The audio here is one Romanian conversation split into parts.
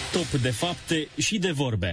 Top de fapte și de vorbe.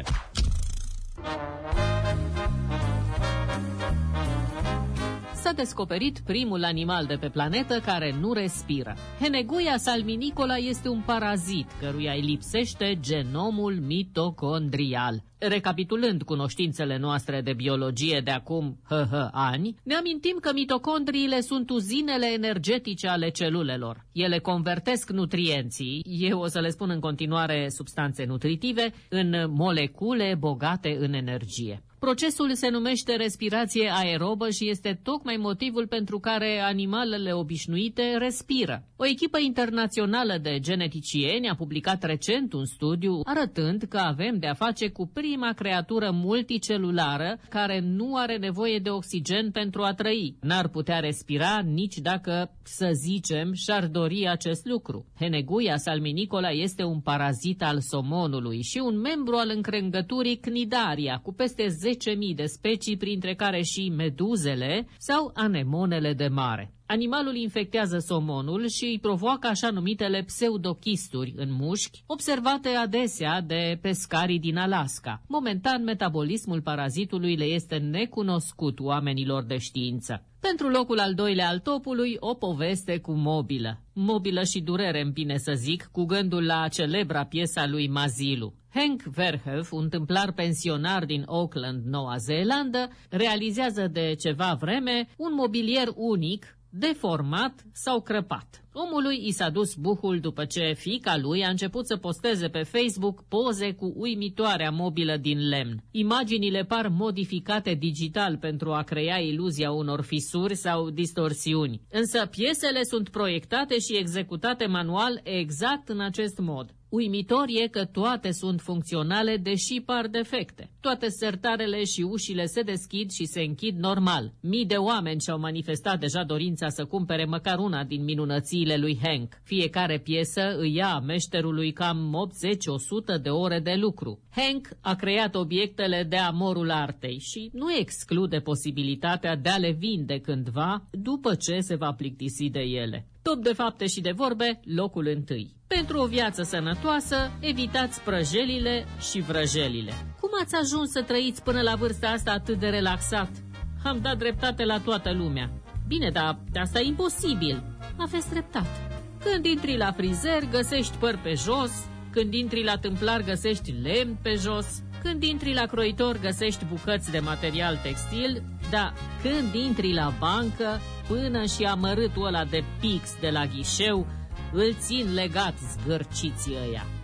S-a descoperit primul animal de pe planetă care nu respiră. Heneguia salminicola este un parazit căruia îi lipsește genomul mitocondrial. Recapitulând cunoștințele noastre de biologie de acum ani, ne amintim că mitocondriile sunt uzinele energetice ale celulelor. Ele convertesc nutrienții, eu o să le spun în continuare substanțe nutritive, în molecule bogate în energie. Procesul se numește respirație aerobă și este tocmai motivul pentru care animalele obișnuite respiră. O echipă internațională de geneticieni a publicat recent un studiu arătând că avem de a face cu prima creatură multicelulară care nu are nevoie de oxigen pentru a trăi. N-ar putea respira nici dacă, să zicem, și-ar dori acest lucru. Heneguia salminicola este un parazit al somonului și un membru al încrengăturii Cnidaria, cu peste 10.000 de specii, printre care și meduzele sau anemonele de mare. Animalul infectează somonul și îi provoacă așa numitele pseudochisturi în mușchi, observate adesea de pescarii din Alaska. Momentan, metabolismul parazitului le este necunoscut oamenilor de știință. Pentru locul al doilea al topului, o poveste cu mobilă. Mobilă și durere, îmi bine să zic, cu gândul la celebra piesa lui Mazilu. Henk Verhoef, un tâmplar pensionar din Auckland, Noua Zeelandă, realizează de ceva vreme un mobilier unic, deformat sau crăpat. Omului i s-a dus buhul după ce fiica lui a început să posteze pe Facebook poze cu uimitoarea mobilă din lemn. Imaginile par modificate digital pentru a crea iluzia unor fisuri sau distorsiuni. Însă piesele sunt proiectate și executate manual exact în acest mod. Uimitor e că toate sunt funcționale, deși par defecte. Toate sertarele și ușile se deschid și se închid normal. Mii de oameni și-au manifestat deja dorința să cumpere măcar una din minunățiile lui Henk. Fiecare piesă îi ia meșterului cam 80-100 de ore de lucru. Henk a creat obiectele de amorul artei și nu exclude posibilitatea de a le vinde cândva după ce se va plictisi de ele. Top de fapte și de vorbe, locul întâi. Pentru o viață sănătoasă, evitați prăjelile și vrăjelile. Cum ați ajuns să trăiți până la vârsta asta atât de relaxat? Am dat dreptate la toată lumea. Bine, dar asta e imposibil. Aveți dreptate. Când intri la frizer, găsești păr pe jos. Când intri la tâmplar, găsești lemn pe jos. Când intri la croitor, găsești bucăți de material textil. Dar când intri la bancă, până și amărâtul ăla de pix de la ghișeu îl țin legat zgârciții ăia.